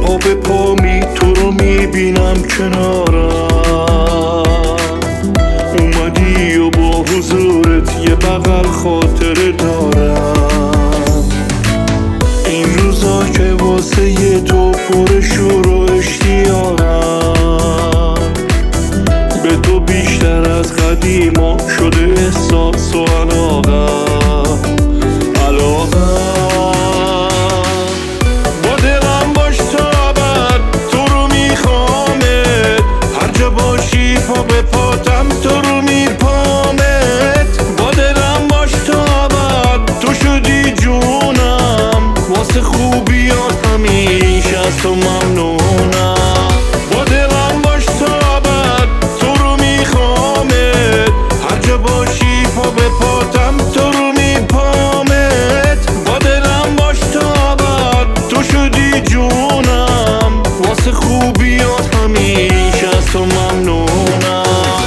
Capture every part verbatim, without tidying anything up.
پا به پا می تو رو میبینم کنارم، اومدی و با حضورت یه بغل خاطره دارم. این روزا که واسه یه تو پر شور و اشتیاقم، به تو بیشتر از قدیما شده احساس و علاقم علاقم با دلم باش تا ابد، تو رو میخوامت، هر جا باشی پا به پاتم تو رو میپامت. با دلم باش تا ابد، تو شدی جونم، واسه خوبیات همیشه از تو ممنونم. با دلم باش تا ابد، تو رو میخوامت، هر جا باشی پا به پاتم تو رو میپامت. با دلم باش تا ابد، تو شدی جونم، واسه خوبیات همیشه از تو ممنونم.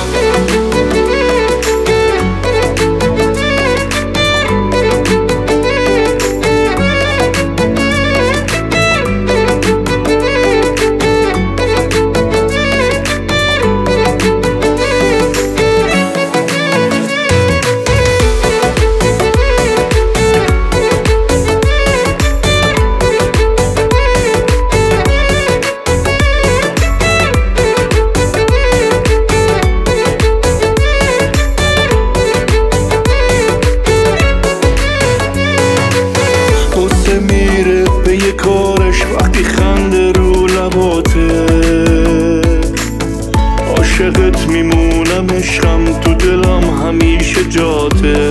میره به یه کارش وقتی خنده رو لباته، عاشقت میمونم، عشقم تو دلم همیشه جاته.